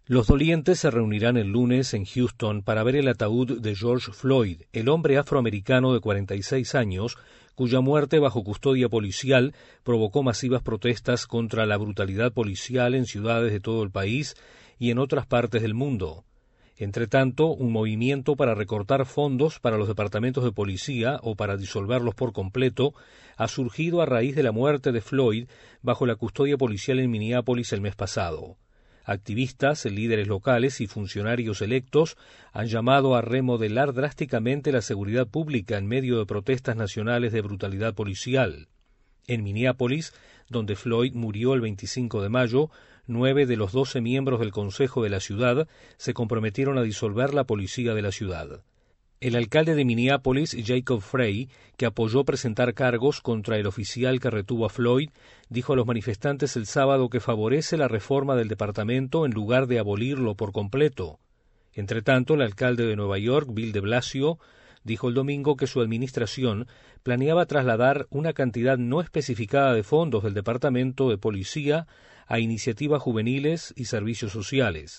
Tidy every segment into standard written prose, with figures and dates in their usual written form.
Los dolientes se reunirán el lunes en Houston para ver el ataúd de George Floyd, el hombre afroamericano de 46 años, cuya muerte bajo custodia policial provocó masivas protestas contra la brutalidad policial en ciudades de todo el país y en otras partes del mundo. Entretanto, un movimiento para recortar fondos para los departamentos de policía o para disolverlos por completo ha surgido a raíz de la muerte de Floyd bajo la custodia policial en Minneapolis el mes pasado. Activistas, líderes locales y funcionarios electos han llamado a remodelar drásticamente la seguridad pública en medio de protestas nacionales de brutalidad policial. En Minneapolis, donde Floyd murió el 25 de mayo, 9 de los 12 miembros del Consejo de la ciudad se comprometieron a disolver la policía de la ciudad. El alcalde de Minneapolis, Jacob Frey, que apoyó presentar cargos contra el oficial que retuvo a Floyd, dijo a los manifestantes el sábado que favorece la reforma del departamento en lugar de abolirlo por completo. Entretanto, el alcalde de Nueva York, Bill de Blasio, dijo el domingo que su administración planeaba trasladar una cantidad no especificada de fondos del Departamento de Policía a iniciativas juveniles y servicios sociales.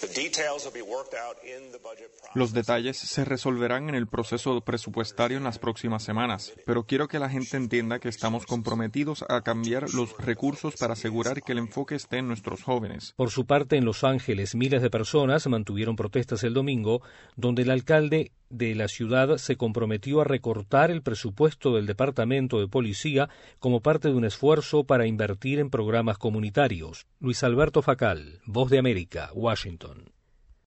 Los detalles se resolverán en el proceso presupuestario en las próximas semanas, pero quiero que la gente entienda que estamos comprometidos a cambiar los recursos para asegurar que el enfoque esté en nuestros jóvenes. Por su parte, en Los Ángeles, miles de personas mantuvieron protestas el domingo, donde el alcalde de la ciudad se comprometió a recortar el presupuesto del Departamento de Policía como parte de un esfuerzo para invertir en programas comunitarios. Luis Alberto Facal, Voz de América, Washington.